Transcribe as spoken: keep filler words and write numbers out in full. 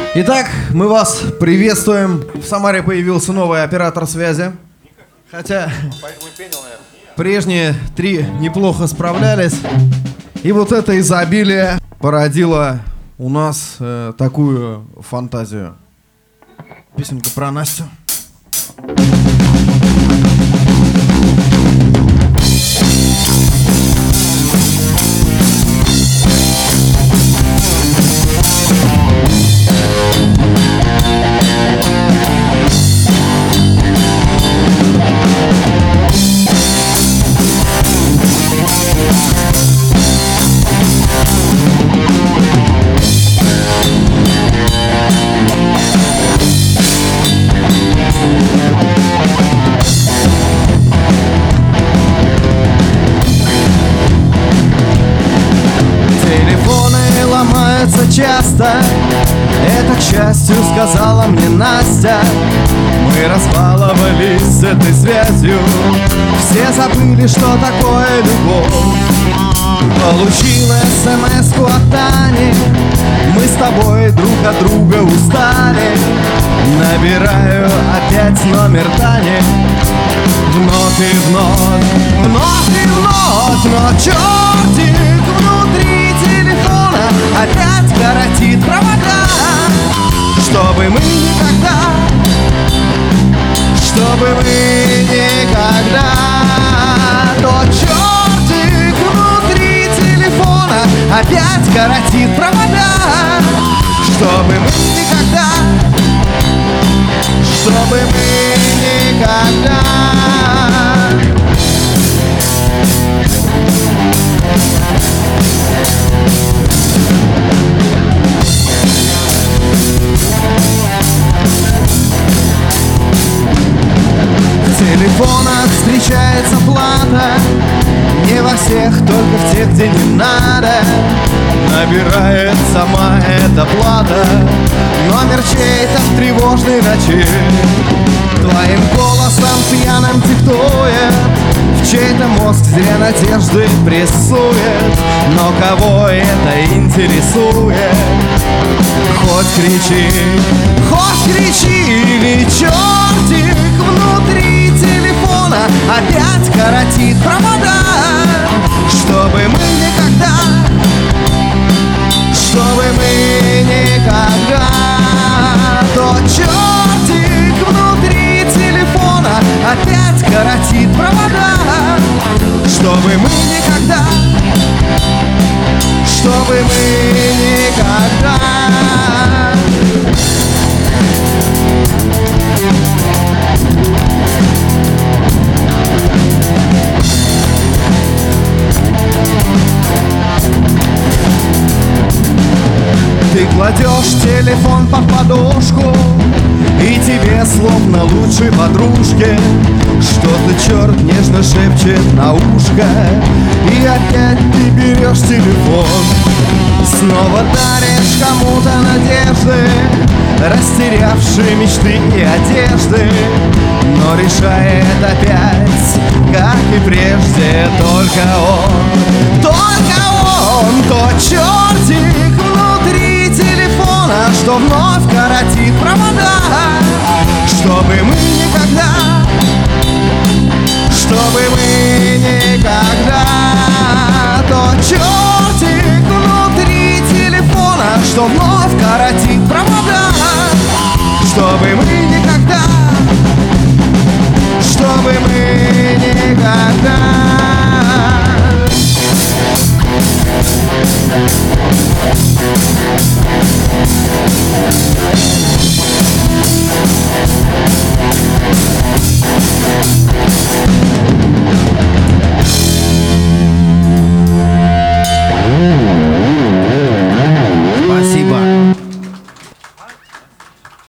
Итак, мы вас приветствуем. В Самаре появился новый оператор связи. Хотя прежние три неплохо справлялись. И вот это изобилие породило у нас э, такую фантазию. Песенка про Настю. Часто, это, к счастью, сказала мне Настя. Мы разбаловались с этой связью, все забыли, что такое любовь. Получила смс-ку от Тани: мы с тобой друг от друга устали. Набираю опять номер Тани, вновь и вновь, вновь и вновь. Но чертик внутри телефона опять коротит провода. Чтобы мы никогда, чтобы мы никогда. То чертик внутри телефона опять коротит провода. Чтобы мы никогда, чтобы мы никогда. В телефонах встречается плата, не во всех, только в тех, где не надо. Набирает сама эта плата номер чей-то в тревожной ночи. Твоим голосом пьяным диктует, в чей-то мозг зря надежды прессует. Но кого это интересует? Хоть кричи, хоть кричи, ведь чертик внутри телефона опять коротит провода. Чтобы мы никогда, чтобы мы никогда. То чертик внутри телефона опять коротит провода. Чтобы мы никогда, чтобы мы никогда. Ты кладешь телефон под подушку, и тебе словно лучшей подружке что-то черт нежно шепчет на ушко. И опять ты берешь телефон, снова даришь кому-то надежды, растерявшие мечты и одежды. Но решает опять, как и прежде, только он, только он. То чертик внутри телефона, что вновь коротит провода. Чтобы мы никогда, чтобы мы никогда. То чертик внутри телефона, что вновь коротит провода. Чтобы мы никогда, чтобы мы никогда.